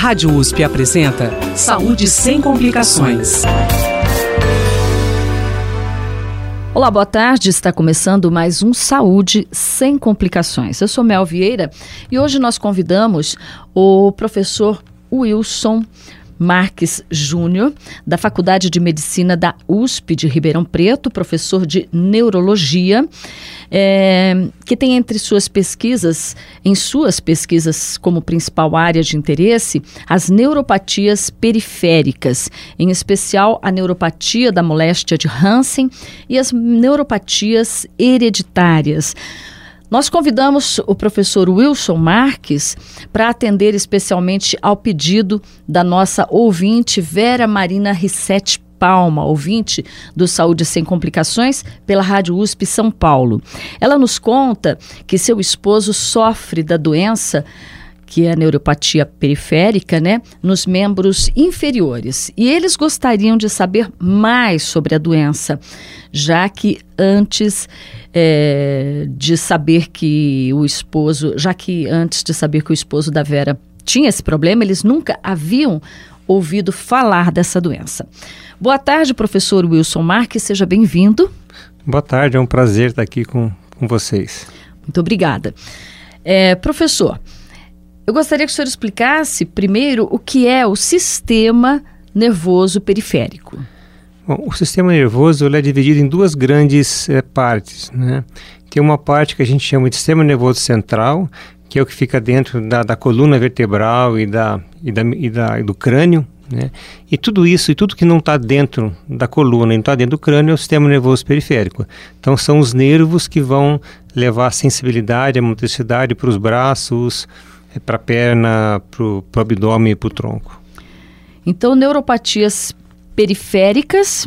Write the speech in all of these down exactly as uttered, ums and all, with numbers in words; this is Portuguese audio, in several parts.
Rádio U S P apresenta Saúde Sem Complicações. Olá, boa tarde. Está começando mais um Saúde Sem Complicações. Eu sou Mel Vieira e hoje nós convidamos o professor Wilson Marques Júnior, da Faculdade de Medicina da U S P de Ribeirão Preto, professor de Neurologia, é, que tem entre suas pesquisas, em suas pesquisas como principal área de interesse, as neuropatias periféricas, em especial a neuropatia da moléstia de Hansen e as neuropatias hereditárias. Nós convidamos o professor Wilson Marques para atender especialmente ao pedido da nossa ouvinte Vera Marina Rissetti Palma, ouvinte do Saúde Sem Complicações pela Rádio U S P São Paulo. Ela nos conta que seu esposo sofre da doença, que é a neuropatia periférica, né, nos membros inferiores. E eles gostariam de saber mais sobre a doença, já que antes é, de saber que o esposo, já que antes de saber que o esposo da Vera tinha esse problema, eles nunca haviam ouvido falar dessa doença. Boa tarde, professor Wilson Marques, seja bem-vindo. Boa tarde, é um prazer estar aqui com, com vocês. Muito obrigada. É, professor, eu gostaria que o senhor explicasse primeiro o que é o sistema nervoso periférico. Bom, o sistema nervoso ele é dividido em duas grandes é, partes, né? Tem uma parte que a gente chama de sistema nervoso central, que é o que fica dentro da, da coluna vertebral e, da, e, da, e, da, e do crânio, né? E tudo isso, e tudo que não está dentro da coluna e não está dentro do crânio é o sistema nervoso periférico. Então são os nervos que vão levar a sensibilidade, a motricidade para os braços, para a perna, para o abdômen e para o tronco. Então, neuropatias periféricas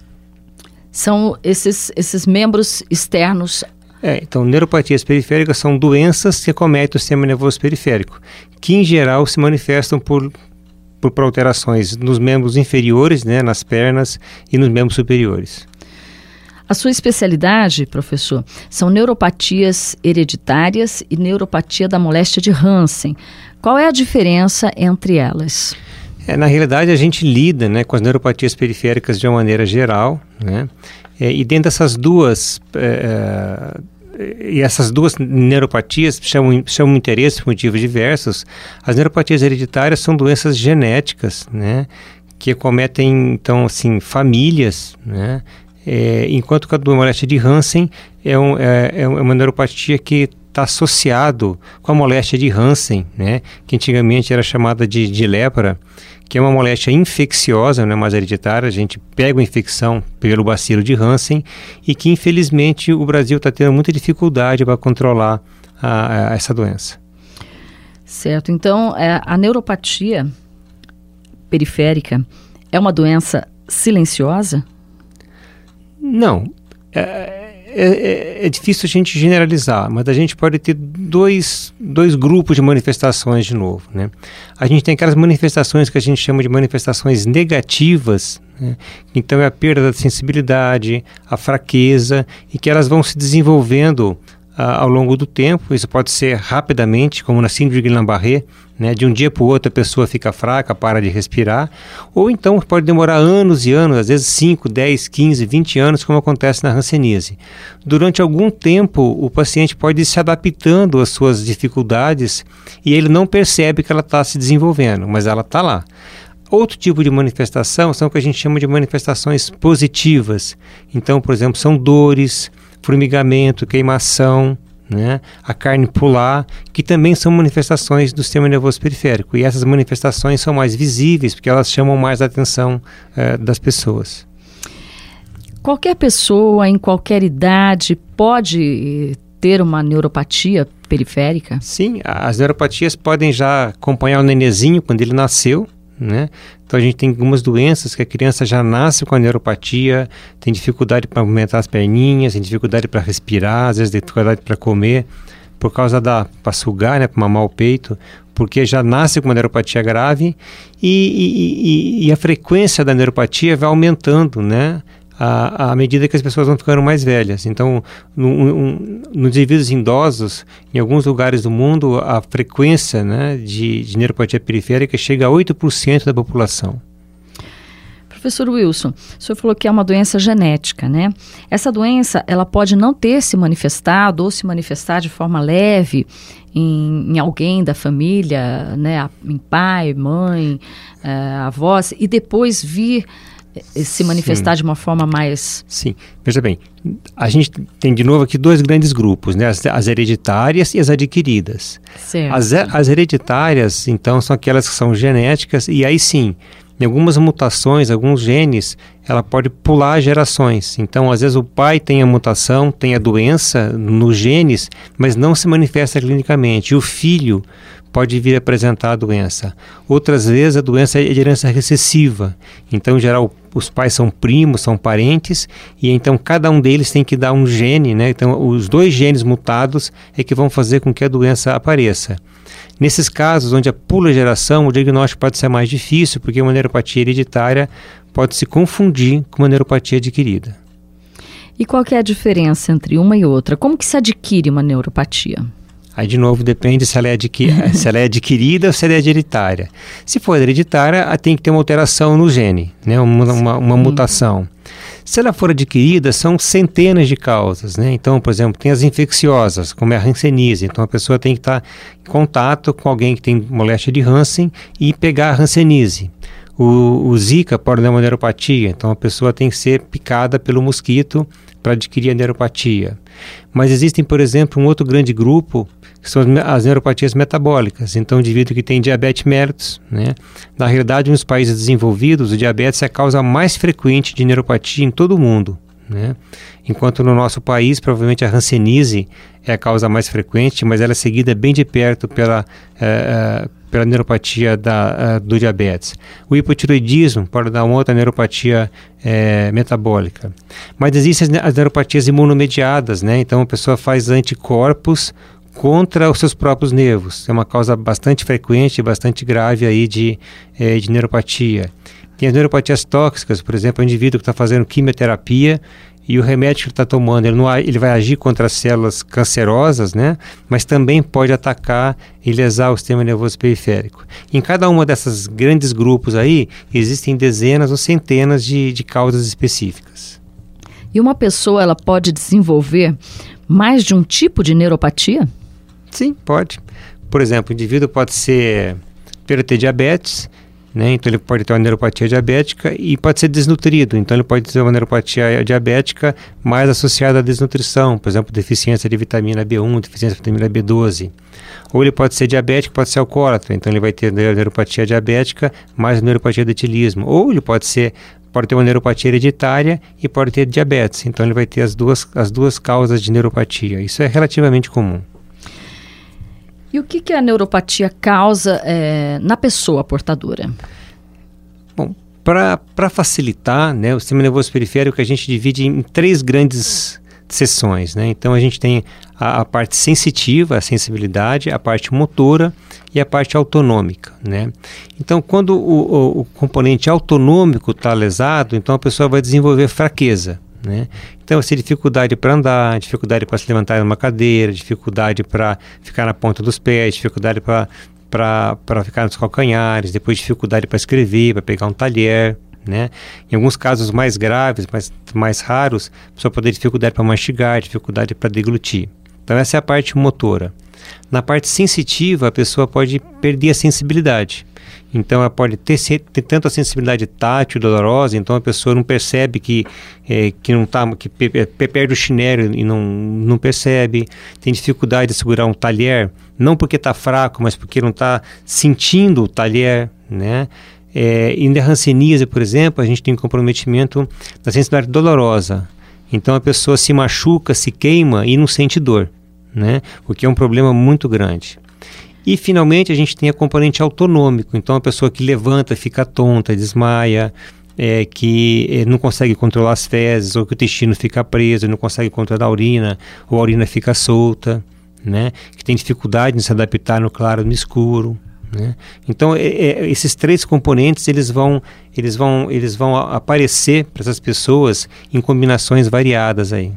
são esses, esses membros externos. É, então, neuropatias periféricas são doenças que acometem o sistema nervoso periférico, que em geral se manifestam por, por, por alterações nos membros inferiores, né, nas pernas e nos membros superiores. A sua especialidade, professor, são neuropatias hereditárias e neuropatia da moléstia de Hansen. Qual é a diferença entre elas? É, na realidade, a gente lida, né, com as neuropatias periféricas de uma maneira geral, né, é, e dentro dessas duas, é, e essas duas neuropatias chamam, chamam interesse por motivos diversos. As neuropatias hereditárias são doenças genéticas, né, que acometem, então, assim, famílias, né. É, enquanto que a moléstia de Hansen é, um, é, é uma neuropatia que está associado com a moléstia de Hansen, né, que antigamente era chamada de, de lepra, que é uma moléstia infecciosa, não é mais hereditária. A gente pega uma infecção pelo bacilo de Hansen e que infelizmente o Brasil está tendo muita dificuldade para controlar a, a essa doença. Certo, então é, a neuropatia periférica é uma doença silenciosa? Não, é, é, é difícil a gente generalizar, mas a gente pode ter dois, dois grupos de manifestações de novo, né? A gente tem aquelas manifestações que a gente chama de manifestações negativas, né? Então é a perda da sensibilidade, a fraqueza, e que elas vão se desenvolvendo ah, ao longo do tempo. Isso pode ser rapidamente, como na síndrome de Guillain-Barré, né? De um dia para o outro a pessoa fica fraca, para de respirar, ou então pode demorar anos e anos, às vezes cinco, dez, quinze, vinte anos, como acontece na hanseníase. Durante algum tempo, o paciente pode ir se adaptando às suas dificuldades e ele não percebe que ela está se desenvolvendo, mas ela está lá. Outro tipo de manifestação são o que a gente chama de manifestações positivas. Então, por exemplo, são dores, formigamento, queimação, né? A carne pular, que também são manifestações do sistema nervoso periférico. E essas manifestações são mais visíveis, porque elas chamam mais a atenção eh, das pessoas. Qualquer pessoa, em qualquer idade, pode ter uma neuropatia periférica? Sim, as neuropatias podem já acompanhar o nenenzinho quando ele nasceu, né? Então a gente tem algumas doenças que a criança já nasce com a neuropatia, tem dificuldade para movimentar as perninhas, tem dificuldade para respirar, às vezes dificuldade para comer, por causa da, para sugar, né, para mamar o peito, porque já nasce com uma neuropatia grave e, e, e, e a frequência da neuropatia vai aumentando, né, à, à medida que as pessoas vão ficando mais velhas. Então, no, um, nos indivíduos idosos, em alguns lugares do mundo, a frequência, né, de, de neuropatia periférica chega a oito por cento da população. Professor Wilson, o senhor falou que é uma doença genética, né? Essa doença, ela pode não ter se manifestado ou se manifestar de forma leve em, em alguém da família, né? Em pai, mãe, uh, avós, e depois vir se manifestar Sim. de uma forma mais... Sim, veja bem, a gente tem de novo aqui dois grandes grupos, né? As, as hereditárias e as adquiridas. Certo. As, as hereditárias, então, são aquelas que são genéticas, e aí sim, em algumas mutações, alguns genes, ela pode pular gerações. Então, às vezes o pai tem a mutação, tem a doença nos genes, mas não se manifesta clinicamente. E o filho pode vir a apresentar a doença. Outras vezes a doença é de herança recessiva. Então, em geral, os pais são primos, são parentes, e então cada um deles tem que dar um gene, né? Então, os dois genes mutados é que vão fazer com que a doença apareça. Nesses casos, onde a pula geração, o diagnóstico pode ser mais difícil, porque uma neuropatia hereditária pode se confundir com uma neuropatia adquirida. E qual que é a diferença entre uma e outra? Como que se adquire uma neuropatia? Aí, de novo, depende se ela é, adqui- se ela é adquirida ou se ela é hereditária. Se for hereditária, tem que ter uma alteração no gene, né? uma, uma, uma mutação. Se ela for adquirida, são centenas de causas, né? Então, por exemplo, tem as infecciosas, como é a hanseníase. Então, a pessoa tem que estar em contato com alguém que tem moléstia de Hansen e pegar a hanseníase. O, o Zika pode dar uma neuropatia, então a pessoa tem que ser picada pelo mosquito para adquirir a neuropatia. Mas existem, por exemplo, um outro grande grupo, que são as neuropatias metabólicas. Então, o indivíduo que tem diabetes mellitus, né? Na realidade, nos países desenvolvidos, o diabetes é a causa mais frequente de neuropatia em todo o mundo, né? Enquanto no nosso país, provavelmente a hanseníase é a causa mais frequente, mas ela é seguida bem de perto pela, uh, uh, pela neuropatia da, uh, do diabetes. O hipotiroidismo pode dar uma outra neuropatia uh, metabólica. Mas existem as, as neuropatias imunomediadas, né? Então a pessoa faz anticorpos contra os seus próprios nervos. É uma causa bastante frequente e bastante grave aí de, uh, de neuropatia. Tem as neuropatias tóxicas, por exemplo, o indivíduo que está fazendo quimioterapia e o remédio que ele está tomando, ele, não, ele vai agir contra as células cancerosas, né? Mas também pode atacar e lesar o sistema nervoso periférico. Em cada uma dessas grandes grupos aí, existem dezenas ou centenas de, de causas específicas. E uma pessoa, ela pode desenvolver mais de um tipo de neuropatia? Sim, pode. Por exemplo, o indivíduo pode ser, pode ter diabetes, né? Então ele pode ter uma neuropatia diabética e pode ser desnutrido, então ele pode ter uma neuropatia diabética mais associada à desnutrição, por exemplo, deficiência de vitamina B um, deficiência de vitamina B doze. Ou ele pode ser diabético, pode ser alcoólatra, então ele vai ter neuropatia diabética mais neuropatia de etilismo. Ou ele pode ser, pode ter uma neuropatia hereditária e pode ter diabetes, então ele vai ter as duas, as duas causas de neuropatia. Isso é relativamente comum. E o que, que a neuropatia causa é, na pessoa portadora? Bom, para facilitar, né, o sistema nervoso periférico a gente divide em três grandes seções, né? Então a gente tem a, a parte sensitiva, a sensibilidade, a parte motora e a parte autonômica, né? Então quando o, o, o componente autonômico está lesado, então a pessoa vai desenvolver fraqueza, né? Então, se dificuldade para andar, dificuldade para se levantar numa cadeira, dificuldade para ficar na ponta dos pés, dificuldade para para ficar nos calcanhares, depois dificuldade para escrever, para pegar um talher, né? Em alguns casos mais graves, mais, mais raros, a pessoa pode ter dificuldade para mastigar, dificuldade para deglutir. Então, essa é a parte motora. Na parte sensitiva, a pessoa pode perder a sensibilidade. Então, ela pode ter, ter tanto a sensibilidade tátil, dolorosa, então a pessoa não percebe que, é, que, não tá, que pe, pe, perde o chinelo e não, não percebe. Tem dificuldade de segurar um talher, não porque está fraco, mas porque não está sentindo o talher, né? É, e na hanseníase, por exemplo, a gente tem um comprometimento da sensibilidade dolorosa. Então, a pessoa se machuca, se queima e não sente dor, né? O que é um problema muito grande. E, finalmente, a gente tem a componente autonômico. Então, a pessoa que levanta, fica tonta, desmaia, é, que é, não consegue controlar as fezes, ou que o intestino fica preso, não consegue controlar a urina, ou a urina fica solta, né? Que tem dificuldade em se adaptar no claro e no escuro, né? Então, é, é, esses três componentes, eles vão, eles vão, eles vão aparecer para essas pessoas em combinações variadas aí.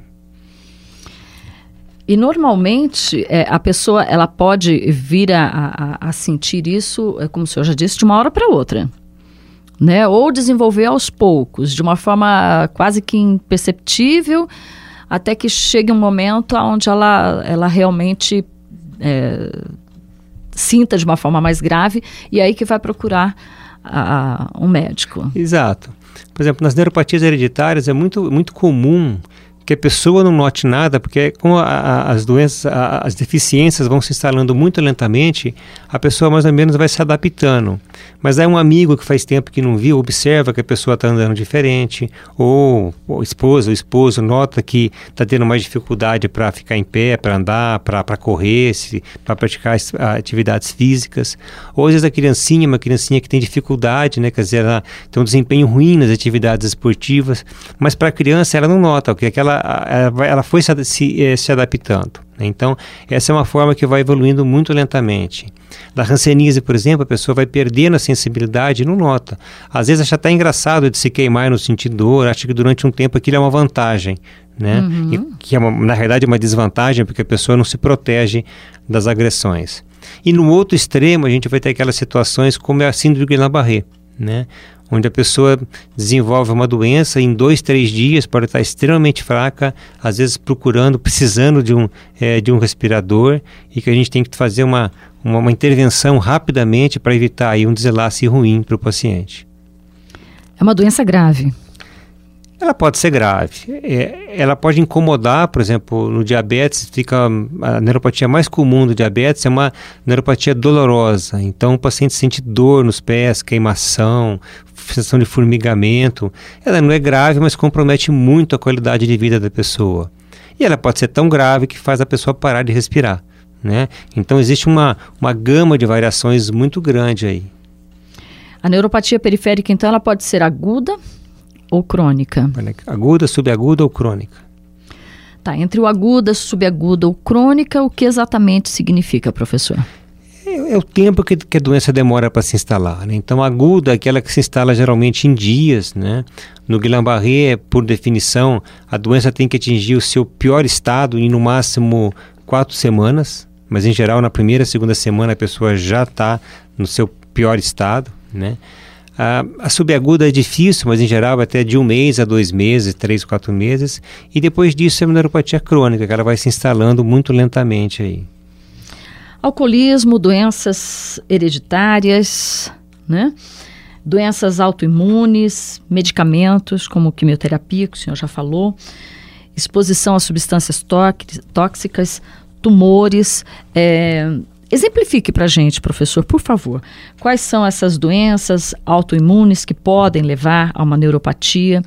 E normalmente é, a pessoa ela pode vir a, a, a sentir isso, é, como o senhor já disse, de uma hora para outra, né? Ou desenvolver aos poucos, de uma forma quase que imperceptível, até que chegue um momento onde ela, ela realmente é, sinta de uma forma mais grave e aí que vai procurar a, a, um médico. Exato. Por exemplo, nas neuropatias hereditárias é muito, muito comum que a pessoa não note nada, porque como a, a, as doenças, a, as deficiências vão se instalando muito lentamente, a pessoa mais ou menos vai se adaptando. Mas aí um amigo que faz tempo que não viu, observa que a pessoa está andando diferente, ou o esposa, o esposo nota que está tendo mais dificuldade para ficar em pé, para andar, para correr, para praticar as, atividades físicas. Ou às vezes a criancinha, uma criancinha que tem dificuldade, né, quer dizer, ela tem um desempenho ruim nas atividades esportivas, mas para a criança ela não nota, porque aquela Ela, ela foi se, se, se adaptando. Né? Então, essa é uma forma que vai evoluindo muito lentamente. Da hanseníase, por exemplo, a pessoa vai perdendo a sensibilidade e não nota. Às vezes acha até engraçado de se queimar no sentido dor, acha que durante um tempo aquilo é uma vantagem, né? Uhum. E, que é uma, na realidade é uma desvantagem, porque a pessoa não se protege das agressões. E no outro extremo, a gente vai ter aquelas situações como é a síndrome de Guillain-Barré, né? Onde a pessoa desenvolve uma doença em dois, três dias, pode estar extremamente fraca, às vezes procurando, precisando de um, é, de um respirador, e que a gente tem que fazer uma, uma, uma intervenção rapidamente para evitar aí um desenlace ruim para o paciente. É uma doença grave. Ela pode ser grave. É, ela pode incomodar, por exemplo, no diabetes, fica a neuropatia mais comum do diabetes é uma neuropatia dolorosa. Então o paciente sente dor nos pés, queimação, sensação de formigamento. Ela não é grave, mas compromete muito a qualidade de vida da pessoa. E ela pode ser tão grave que faz a pessoa parar de respirar, né? Então existe uma, uma gama de variações muito grande aí. A neuropatia periférica, então, ela pode ser aguda ou crônica? Aguda, subaguda ou crônica? Tá, entre o aguda, subaguda ou crônica, o que exatamente significa, professor? É, é o tempo que, que a doença demora para se instalar, né? Então, aguda é aquela que se instala geralmente em dias, né? No Guillain-Barré, por definição, a doença tem que atingir o seu pior estado em no máximo quatro semanas, mas em geral na primeira, segunda semana a pessoa já está no seu pior estado, né? A, a subaguda é difícil, mas em geral até de um mês a dois meses, três, quatro meses. E depois disso é uma neuropatia crônica, que ela vai se instalando muito lentamente aí. Alcoolismo, doenças hereditárias, né? Doenças autoimunes, medicamentos como quimioterapia, que o senhor já falou, exposição a substâncias tóxicas, tumores. É, exemplifique para a gente, professor, por favor, quais são essas doenças autoimunes que podem levar a uma neuropatia,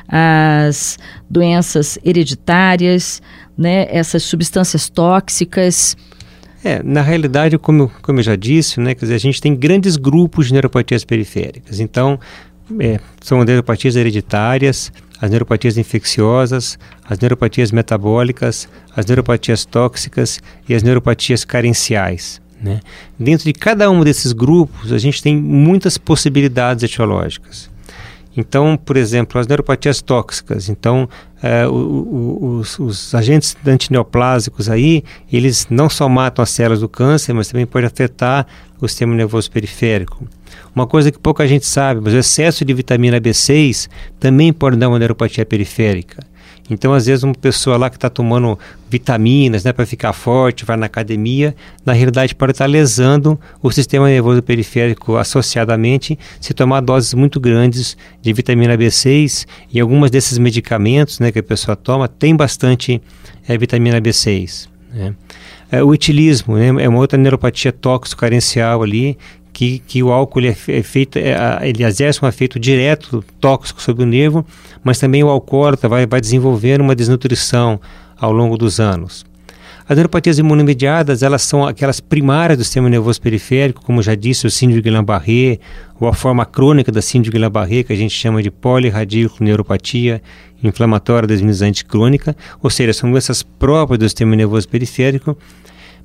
as doenças hereditárias, né, essas substâncias tóxicas. É, na realidade, como, como eu já disse, né, quer dizer, a gente tem grandes grupos de neuropatias periféricas. Então, é, são neuropatias hereditárias, as neuropatias infecciosas, as neuropatias metabólicas, as neuropatias tóxicas e as neuropatias carenciais, né? Dentro de cada um desses grupos, a gente tem muitas possibilidades etiológicas. Então, por exemplo, as neuropatias tóxicas, então é, o, o, os, os agentes antineoplásicos aí, eles não só matam as células do câncer, mas também podem afetar o sistema nervoso periférico. Uma coisa que pouca gente sabe, mas o excesso de vitamina B seis também pode dar uma neuropatia periférica. Então, às vezes, uma pessoa lá que está tomando vitaminas, né, para ficar forte, vai na academia, na realidade pode estar lesando o sistema nervoso periférico associadamente, se tomar doses muito grandes de vitamina B seis, e alguns desses medicamentos, né, que a pessoa toma tem bastante é, vitamina B seis. Né? É, o etilismo, né, é uma outra neuropatia tóxico-carencial ali, Que, que o álcool ele é feito, é, ele exerce um efeito direto tóxico sobre o nervo, mas também o alcoólatra vai, vai desenvolvendo uma desnutrição ao longo dos anos. As neuropatias imunomediadas, elas são aquelas primárias do sistema nervoso periférico, como já disse, o síndrome de Guillain-Barré, ou a forma crônica da síndrome de Guillain-Barré, que a gente chama de polirradicuneuropatia inflamatória desminizante crônica, ou seja, são doenças próprias do sistema nervoso periférico.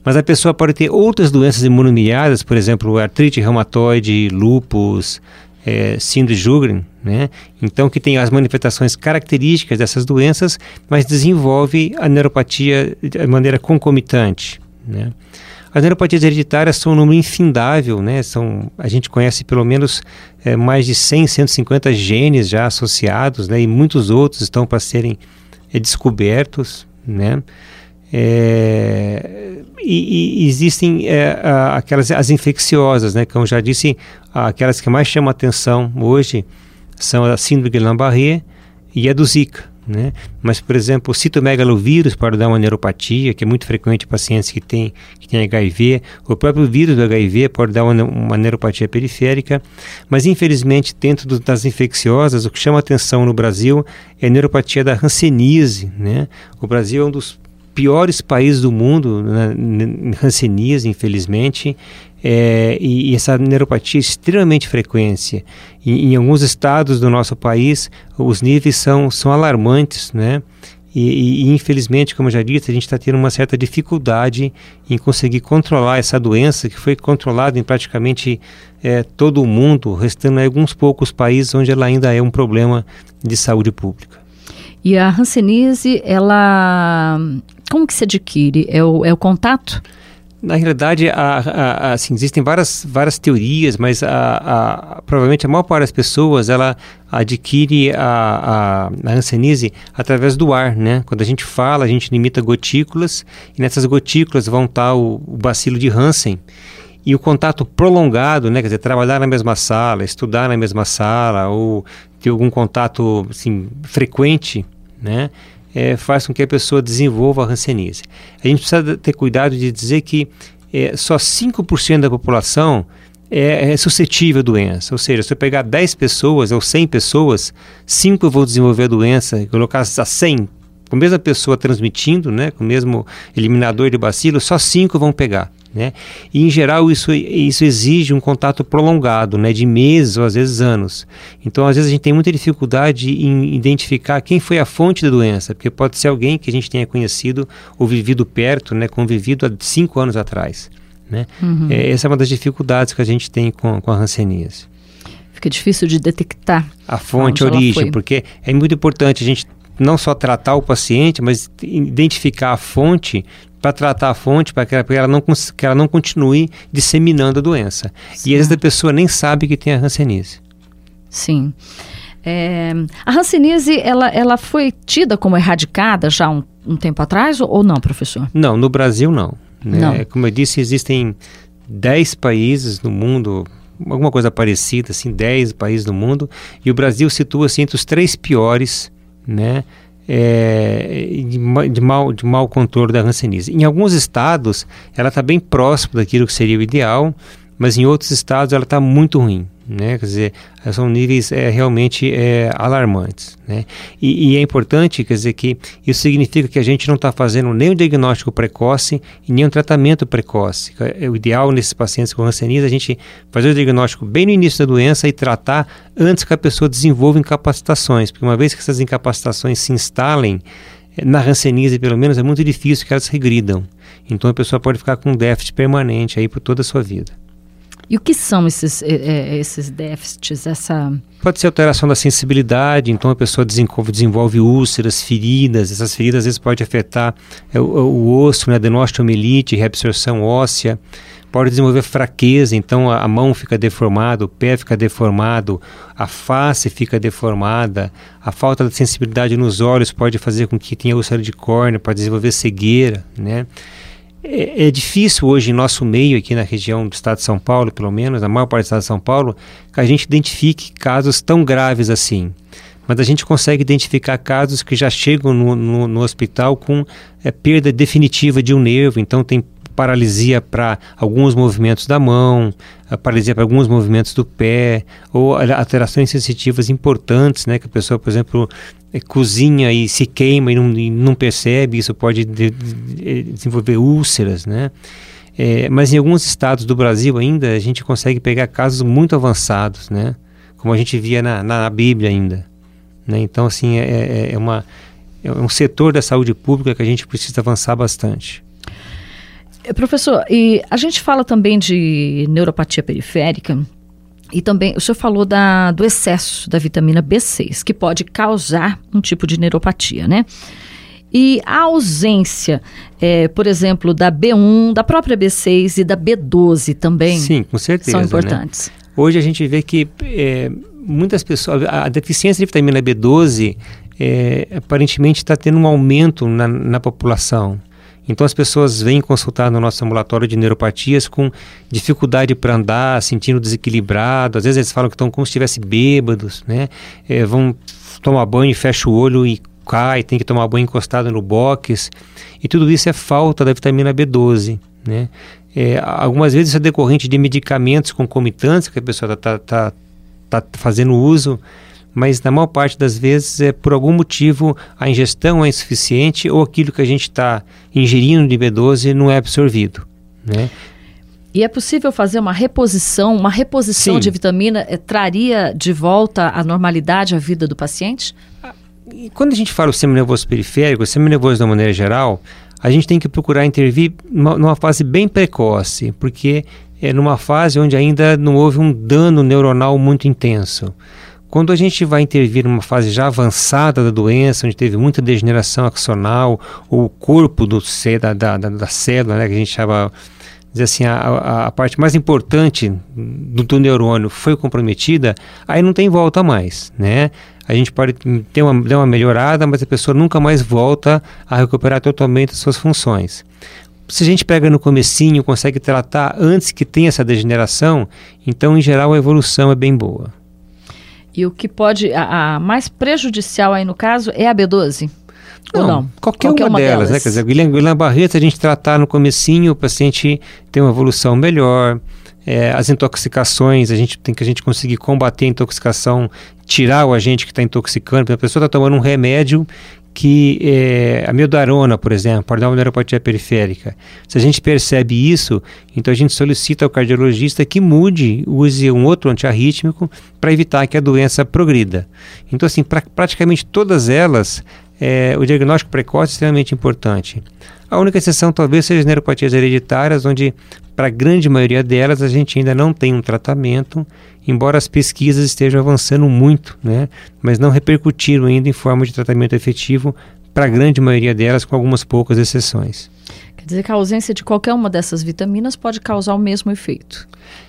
Mas a pessoa pode ter outras doenças imunomediadas, por exemplo, artrite reumatoide, lúpus, é, síndrome de Sjögren, né? Então, que tem as manifestações características dessas doenças, mas desenvolve a neuropatia de maneira concomitante, né? As neuropatias hereditárias são um número infindável, né? São, a gente conhece pelo menos é, mais de cem, cento e cinquenta genes já associados, né? E muitos outros estão para serem é, descobertos, né? É, e, e existem é, aquelas as infecciosas, né? Como eu já disse, aquelas que mais chamam a atenção hoje são a síndrome de Guillain-Barré e a do Zika, né? Mas, por exemplo, o citomegalovírus pode dar uma neuropatia, que é muito frequente em pacientes que têm que têm H I V. O próprio vírus do H I V pode dar uma, uma neuropatia periférica. Mas, infelizmente, dentro do, das infecciosas, o que chama atenção no Brasil é a neuropatia da hanseníase, né? O Brasil é um dos piores países do mundo na hanseníase, infelizmente, é, e, e essa neuropatia é extremamente frequente. Em, em alguns estados do nosso país, os níveis são, são alarmantes, né? E, e, e infelizmente, como eu já disse, a gente está tendo uma certa dificuldade em conseguir controlar essa doença, que foi controlada em praticamente é, todo o mundo, restando em alguns poucos países onde ela ainda é um problema de saúde pública. E a hanseníase, ela... como que se adquire? É o, é o contato? Na realidade, a, a, a, assim, existem várias, várias teorias, mas a, a, provavelmente a maior parte das pessoas ela adquire a, a, a hanseníase através do ar, né? Quando a gente fala, a gente imita gotículas, e nessas gotículas vão estar o, o bacilo de Hansen. E o contato prolongado, né? Quer dizer, trabalhar na mesma sala, estudar na mesma sala, ou ter algum contato assim, frequente, né? É, faz com que a pessoa desenvolva a hanseníase. A gente precisa ter cuidado de dizer que é, só cinco por cento da população é, é suscetível à doença. Ou seja, se eu pegar dez pessoas ou cem pessoas, cinco vão desenvolver a doença, e colocar a cem, com a mesma pessoa transmitindo, né, com o mesmo eliminador de bacilo, só cinco vão pegar, né? E em geral isso, isso exige um contato prolongado, né, de meses ou às vezes anos. Então às vezes a gente tem muita dificuldade em identificar quem foi a fonte da doença, porque pode ser alguém que a gente tenha conhecido ou vivido perto, né, convivido há cinco anos atrás, né? Uhum. É, essa é uma das dificuldades que a gente tem com, com a hanseníase. Fica difícil de detectar a fonte, a origem, porque é muito importante a gente não só tratar o paciente, mas identificar a fonte para tratar a fonte, para que ela, ela não, que ela não continue disseminando a doença. Sim. E às vezes a pessoa nem sabe que tem a hanseníase. Sim. É, a hanseníase, ela, ela foi tida como erradicada já um, um tempo atrás ou não, professor? Não, no Brasil não. Né? Não. Como eu disse, existem dez países no mundo, alguma coisa parecida, assim, dez países no mundo, e o Brasil situa-se entre os três piores, né, é, de, de, mal, de mau controle da hanseníase. Em alguns estados, ela está bem próximo daquilo que seria o ideal, mas em outros estados ela está muito ruim, né? Quer dizer, são níveis é, realmente é, alarmantes, né? E, e é importante, quer dizer, que isso significa que a gente não está fazendo nem um diagnóstico precoce e nem um tratamento precoce. É o ideal nesses pacientes com hanseníase a gente fazer o diagnóstico bem no início da doença e tratar antes que a pessoa desenvolva incapacitações, porque uma vez que essas incapacitações se instalem, na hanseníase pelo menos é muito difícil que elas regridam. Então a pessoa pode ficar com um déficit permanente aí por toda a sua vida. E o que são esses, é, esses déficits? Essa... Pode ser alteração da sensibilidade, então a pessoa desenvolve, desenvolve úlceras, feridas. Essas feridas às vezes podem afetar é, o, o osso, né, adenostiomielite, reabsorção óssea. Pode desenvolver fraqueza, então a, a mão fica deformada, o pé fica deformado, a face fica deformada. A falta de sensibilidade nos olhos pode fazer com que tenha úlcera de córnea, pode desenvolver cegueira, né? É, é difícil hoje em nosso meio, aqui na região do estado de São Paulo, pelo menos, na maior parte do estado de São Paulo, que a gente identifique casos tão graves assim. Mas a gente consegue identificar casos que já chegam no, no, no hospital com é, perda definitiva de um nervo, então tem paralisia para alguns movimentos da mão, paralisia para alguns movimentos do pé, ou alterações sensitivas importantes, né, que a pessoa, por exemplo, é, cozinha e se queima e não, e não percebe, isso pode de, de, desenvolver úlceras, né? É, mas em alguns estados do Brasil ainda a gente consegue pegar casos muito avançados, né? Como a gente via na, na Bíblia ainda, né? Então, assim, é, é, uma, é um setor da saúde pública que a gente precisa avançar bastante. Professor, e a gente fala também de neuropatia periférica e também o senhor falou da, do excesso da vitamina B seis, que pode causar um tipo de neuropatia, né? E a ausência, é, por exemplo, da B um, da própria B seis e da B doze também. Sim, com certeza, são importantes. Né? Hoje a gente vê que é, muitas pessoas, a deficiência de vitamina B doze é, aparentemente está tendo um aumento na, na população. Então as pessoas vêm consultar no nosso ambulatório de neuropatias com dificuldade para andar, sentindo desequilibrado. Às vezes eles falam que estão como se estivessem bêbados, né? É, vão tomar banho, fecha o olho e cai, tem que tomar banho encostado no box. E tudo isso é falta da vitamina B doze, né? É, algumas vezes isso é decorrente de medicamentos concomitantes que a pessoa está tá, tá, tá fazendo uso, mas na maior parte das vezes é por algum motivo a ingestão é insuficiente ou aquilo que a gente está ingerindo de B doze não é absorvido, né? E é possível fazer uma reposição, uma reposição Sim. de vitamina eh, traria de volta à normalidade a vida do paciente? E quando a gente fala o sistema nervoso periférico, o sistema nervoso de uma maneira geral, a gente tem que procurar intervir numa, numa fase bem precoce, porque é numa fase onde ainda não houve um dano neuronal muito intenso. Quando a gente vai intervir numa fase já avançada da doença, onde teve muita degeneração axonal, ou o corpo do, da, da, da célula, né, que a gente chama, dizer assim, a, a, a parte mais importante do, do neurônio foi comprometida, aí não tem volta mais, né? A gente pode ter uma, ter uma melhorada, mas a pessoa nunca mais volta a recuperar totalmente as suas funções. Se a gente pega no comecinho, consegue tratar antes que tenha essa degeneração, então, em geral, a evolução é bem boa. E o que pode, a, a mais prejudicial aí no caso é a B doze? Não, ou não? Qualquer, qualquer uma, uma delas, delas, né? Quer dizer, Guillain-Barré, se a gente tratar no comecinho, o paciente tem uma evolução melhor. É, as intoxicações, a gente tem que a gente conseguir combater a intoxicação, tirar o agente que está intoxicando. A pessoa está tomando um remédio que é a amiodarona, por exemplo, pode dar uma neuropatia periférica. Se a gente percebe isso, então a gente solicita ao cardiologista que mude, use um outro antiarrítmico para evitar que a doença progrida. Então, assim, pra, praticamente todas elas, é, o diagnóstico precoce é extremamente importante. A única exceção talvez seja as neuropatias hereditárias, onde para a grande maioria delas a gente ainda não tem um tratamento, embora as pesquisas estejam avançando muito, né? Mas não repercutiram ainda em forma de tratamento efetivo para a grande maioria delas, com algumas poucas exceções. Quer dizer que a ausência de qualquer uma dessas vitaminas pode causar o mesmo efeito?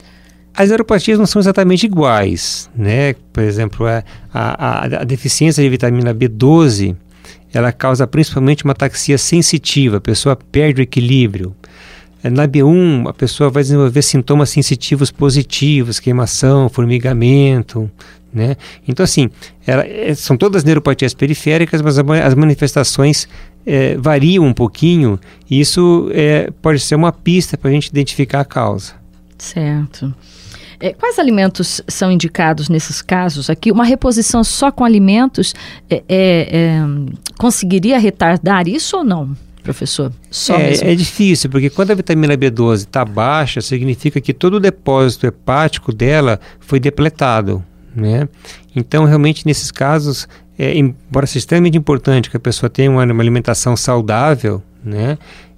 As neuropatias não são exatamente iguais, né? Por exemplo, a, a, a deficiência de vitamina B doze, ela causa principalmente uma ataxia sensitiva, a pessoa perde o equilíbrio. Na B um, a pessoa vai desenvolver sintomas sensitivos positivos, queimação, formigamento, né? Então, assim, ela, são todas neuropatias periféricas, mas as manifestações é, variam um pouquinho, e isso é, pode ser uma pista para a gente identificar a causa. Certo. É, quais alimentos são indicados nesses casos aqui? Uma reposição só com alimentos é, é, é, conseguiria retardar isso ou não, professor? Só é, mesmo? É difícil, porque quando a vitamina B doze está baixa, significa que todo o depósito hepático dela foi depletado, né? Então, realmente, nesses casos, é, embora seja extremamente importante que a pessoa tenha uma, uma alimentação saudável, né?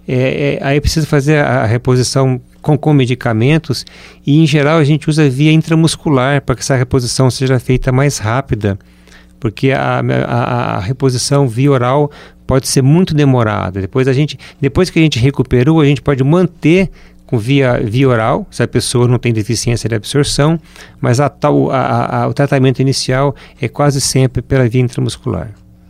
É, é, aí precisa fazer a, a reposição com, com medicamentos, e em geral a gente usa via intramuscular para que essa reposição seja feita mais rápida, porque a, a, a reposição via oral pode ser muito demorada. Depois, a gente, depois que a gente recuperou, a gente pode manter com via, via oral, se a pessoa não tem deficiência de absorção, mas a, a, a, o tratamento inicial é quase sempre pela via intramuscular.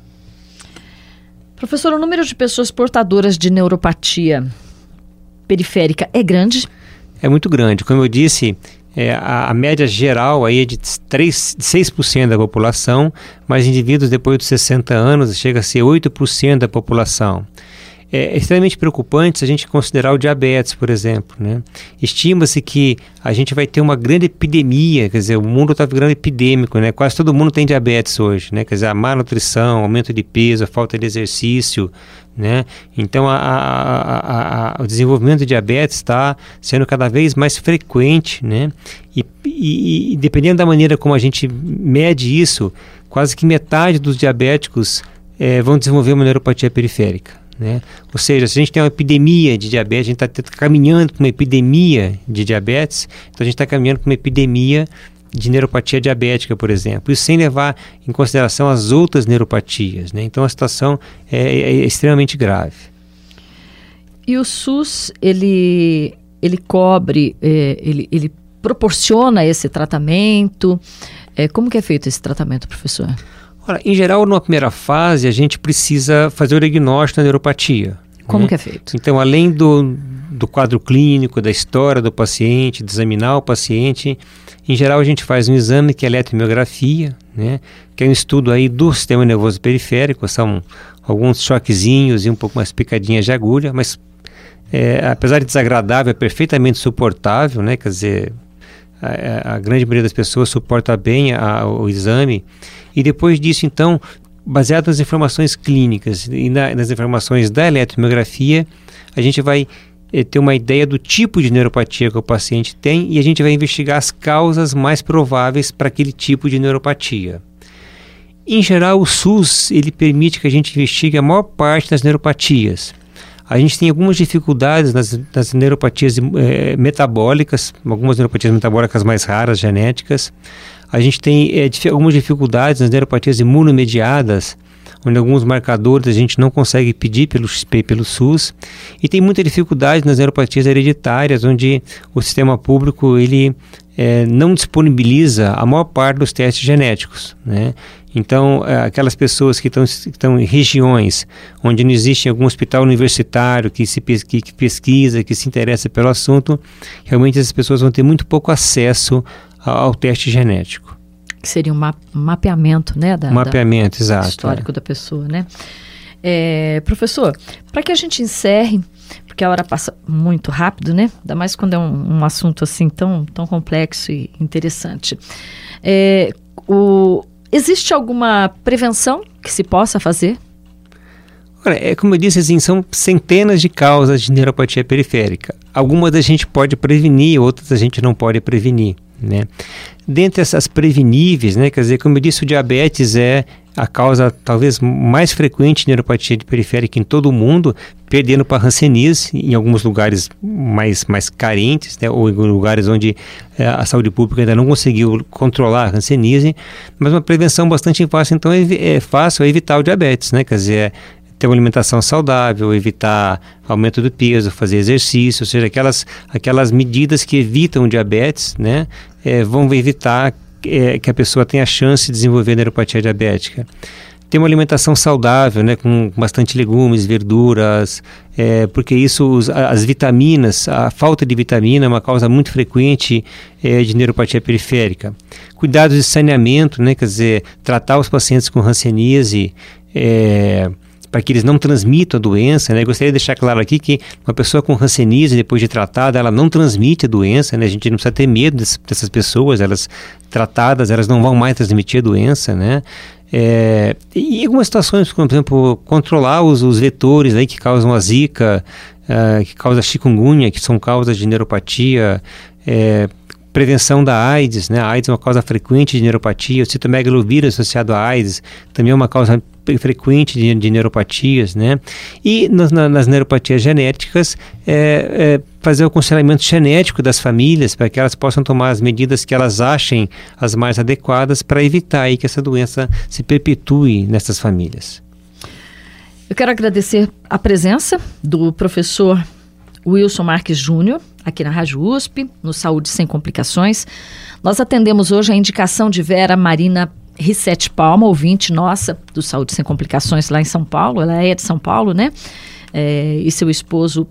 Professor, o número de pessoas portadoras de neuropatia periférica é grande? É muito grande. Como eu disse, é, a, a média geral aí é de três, seis por cento da população, mas indivíduos depois dos sessenta anos chega a ser oito por cento da população. É extremamente preocupante se a gente considerar o diabetes, por exemplo, né? Estima-se que a gente vai ter uma grande epidemia, quer dizer, o mundo está virando epidêmico, né? Quase todo mundo tem diabetes hoje, né? Quer dizer, a má nutrição, aumento de peso, a falta de exercício, né? Então, a, a, a, a, o desenvolvimento de diabetes está sendo cada vez mais frequente, né? E, e, e dependendo da maneira como a gente mede isso, quase que metade dos diabéticos é, vão desenvolver uma neuropatia periférica. né? Ou seja, se a gente tem uma epidemia de diabetes, a gente está caminhando para uma epidemia de diabetes, então a gente está caminhando para uma epidemia de neuropatia diabética, por exemplo, isso sem levar em consideração as outras neuropatias, né? Então a situação é, é extremamente grave. E o SUS, ele, ele cobre, é, ele, ele proporciona esse tratamento? É, como que é feito esse tratamento, professor? Ora, em geral, numa primeira fase, a gente precisa fazer o diagnóstico da neuropatia. Como né? que é feito? Então, além do, do quadro clínico, da história do paciente, de examinar o paciente, em geral a gente faz um exame que é a eletromiografia, né? Que é um estudo aí do sistema nervoso periférico, são alguns choquezinhos e um pouco mais picadinhas de agulha, mas é, apesar de desagradável, é perfeitamente suportável, né? Quer dizer, a, a grande maioria das pessoas suporta bem a, o exame. E depois disso, então, baseado nas informações clínicas e na, nas informações da eletromiografia, a gente vai eh, ter uma ideia do tipo de neuropatia que o paciente tem e a gente vai investigar as causas mais prováveis para aquele tipo de neuropatia. Em geral, o SUS ele permite que a gente investigue a maior parte das neuropatias. A gente tem algumas dificuldades nas, nas neuropatias eh, metabólicas, algumas neuropatias metabólicas mais raras, genéticas. A gente tem é, dif- algumas dificuldades nas neuropatias imunomediadas, onde alguns marcadores a gente não consegue pedir pelo, pelo SUS. E tem muita dificuldade nas neuropatias hereditárias, onde o sistema público ele, é, não disponibiliza a maior parte dos testes genéticos, né? Então, é, aquelas pessoas que estão em regiões onde não existe algum hospital universitário que, se, que, que pesquisa, que se interessa pelo assunto, realmente essas pessoas vão ter muito pouco acesso ao teste genético. Que seria um ma- mapeamento, né? Da, mapeamento, da, exato. Histórico é. da pessoa, né? É, professor, para que a gente encerre, porque a hora passa muito rápido, né? Ainda mais quando é um, um assunto assim tão, tão complexo e interessante. É, o, existe alguma prevenção que se possa fazer? Olha, é como eu disse, assim, são centenas de causas de neuropatia periférica. Algumas a gente pode prevenir, outras a gente não pode prevenir, né? Dentre essas preveníveis, né, quer dizer, como eu disse, o diabetes é a causa talvez mais frequente de neuropatia periférica em todo o mundo, perdendo para a hanseníase em alguns lugares mais, mais carentes, né, ou em lugares onde é, a saúde pública ainda não conseguiu controlar a hanseníase, mas uma prevenção bastante fácil, então é, é fácil é evitar o diabetes, né, quer dizer, é, ter uma alimentação saudável, evitar aumento do peso, fazer exercício, ou seja, aquelas, aquelas medidas que evitam o diabetes, né, é, vão evitar é, que a pessoa tenha a chance de desenvolver neuropatia diabética. Ter uma alimentação saudável, né, com bastante legumes, verduras, é, porque isso, os, as vitaminas, a falta de vitamina é uma causa muito frequente é, de neuropatia periférica. Cuidados de saneamento, né, quer dizer, tratar os pacientes com hanseníase, é, para que eles não transmitam a doença, né? Eu gostaria de deixar claro aqui que uma pessoa com hanseníase, depois de tratada, ela não transmite a doença, né? A gente não precisa ter medo desse, dessas pessoas, elas tratadas, elas não vão mais transmitir a doença, né? É, e em algumas situações, por exemplo, controlar os, os vetores aí que causam a zika, uh, que causam a chikungunya, que são causas de neuropatia, é, prevenção da AIDS, né? A AIDS é uma causa frequente de neuropatia, o citomegalovírus associado à AIDS também é uma causa frequente de, de neuropatias, né? E nas, nas neuropatias genéticas, é, é fazer o aconselhamento genético das famílias para que elas possam tomar as medidas que elas achem as mais adequadas para evitar aí que essa doença se perpetue nessas famílias. Eu quero agradecer a presença do professor Wilson Marques Júnior, aqui na Rádio U S P, no Saúde Sem Complicações. Nós atendemos hoje a indicação de Vera Marina Rissetti Palma, ouvinte nossa do Saúde Sem Complicações lá em São Paulo. Ela é de São Paulo, né? É, e seu esposo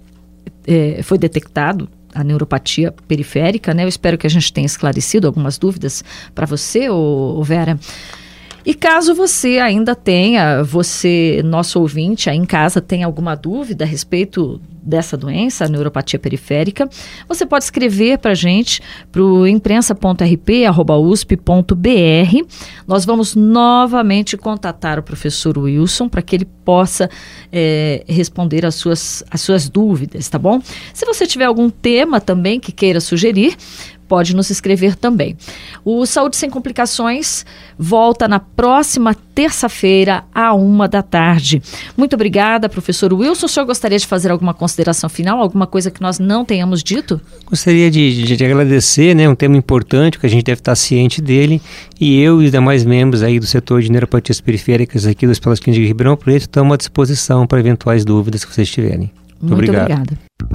é, foi detectado a neuropatia periférica, né? Eu espero que a gente tenha esclarecido algumas dúvidas para você, ô, ô Vera. E caso você ainda tenha, você, nosso ouvinte aí em casa, tenha alguma dúvida a respeito dessa doença, a neuropatia periférica, você pode escrever para a gente para o imprensa ponto r p arroba u s p ponto b r. Nós vamos novamente contatar o professor Wilson para que ele possa é, responder as suas, as suas dúvidas, tá bom? Se você tiver algum tema também que queira sugerir, pode nos escrever também. O Saúde Sem Complicações volta na próxima terça terça-feira, à uma da tarde. Muito obrigada, professor Wilson. O senhor gostaria de fazer alguma consideração final, alguma coisa que nós não tenhamos dito? Gostaria de, de, de agradecer, né, um tema importante, que a gente deve estar ciente dele, e eu e os demais membros aí do setor de neuropatias periféricas aqui do Hospital Clínico de Ribeirão Preto estamos à disposição para eventuais dúvidas que vocês tiverem. Muito, Muito obrigado. obrigada.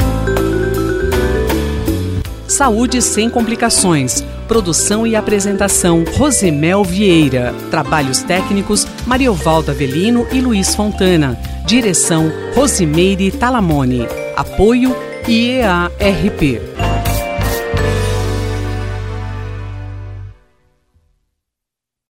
Saúde sem complicações. Produção e apresentação Rosemel Vieira. Trabalhos técnicos Mariovaldo Avelino e Luiz Fontana. Direção Rosimeire Talamone. Apoio I E A R P.